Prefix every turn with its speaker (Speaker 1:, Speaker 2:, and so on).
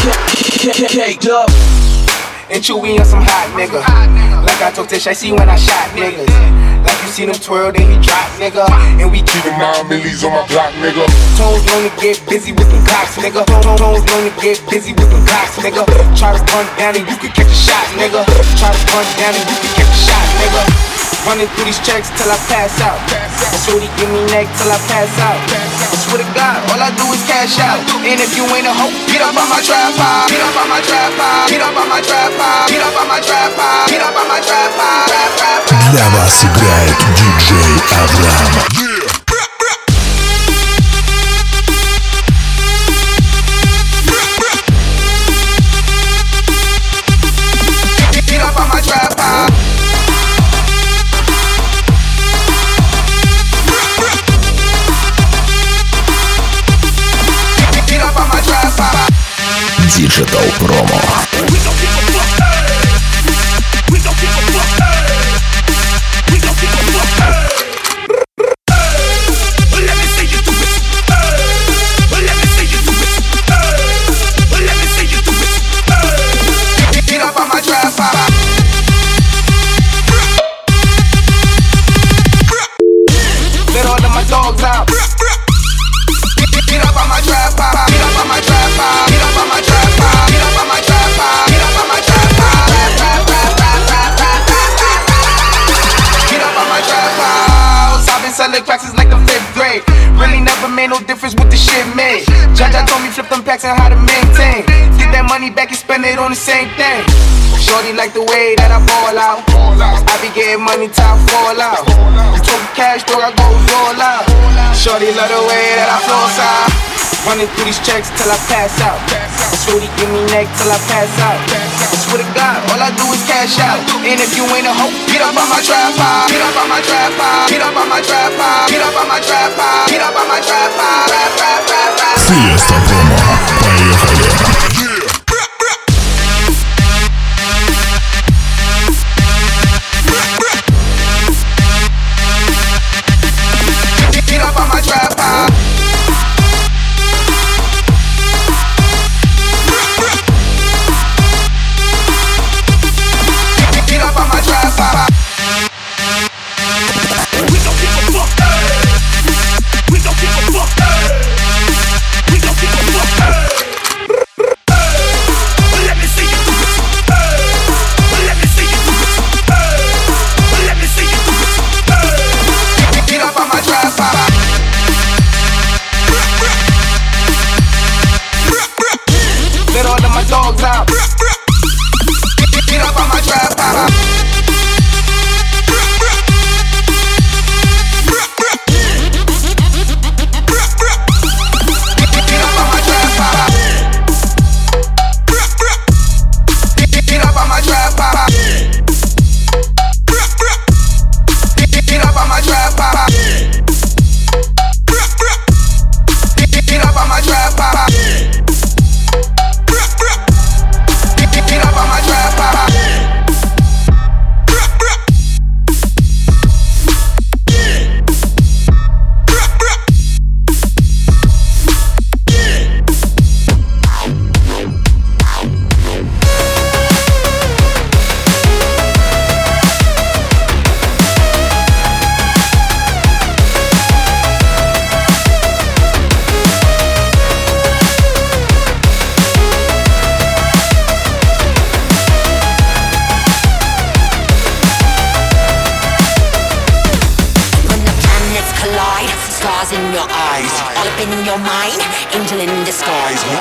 Speaker 1: Caked up and chewy on some hot nigga. Like I told Tish, I see when I shot niggas. Like you see them twirl, then he drop, nigga. And we keep 9 millies on my block, nigga. Tones known to get busy with them clocks, nigga. Tones known to get busy with them clocks, nigga. Try to run down and you could catch a shot, nigga. Try to run down and you could catch a shot, nigga. Running through these checks till I pass out. Shorty give me neck till I pass out. I swear to God, all I do is cash out. And if you ain't a hoe, get up on my tripod. Get up on my tripod. Get up on my tripod. Get up on my tripod. Get up on my tripod.
Speaker 2: Для вас играет диджей Авраам.
Speaker 1: Get up on my tripod.
Speaker 2: Digital Promo. No difference what the shit made. Jaja told me flip them packs and how to maintain. Get that money back and spend it on the same thing. Shorty like the way that I ball out. I be getting money till I fall out. You talk cash, dog, I go all out. Shorty love the way that I floss out. Running through these checks till I pass out. Shorty give me neck till I pass out. I swear to God, all I do is cash out. And if you ain't a hoe, get up on my tripod. Get up on my tripod. Get up on my tripod. Get up on my tripod. Get up on my tripod. Fiesta Promo. Поехали.
Speaker 1: Get up on my tripod. Get up on my tripod. We gon' give a fuck. We gon' give a fuck. We gon' give a fuck. Let me see you do it. Let me see you do it. Let me see you do it. Get up on my tripod. Let all of my dogs out. Get up on my tripod. Get up on my tripod. Get up on my tripod. Get up on my tripod. Get up on my tripod. Get up on my tripod.
Speaker 3: In your eyes, all up in your mind, angel in disguise.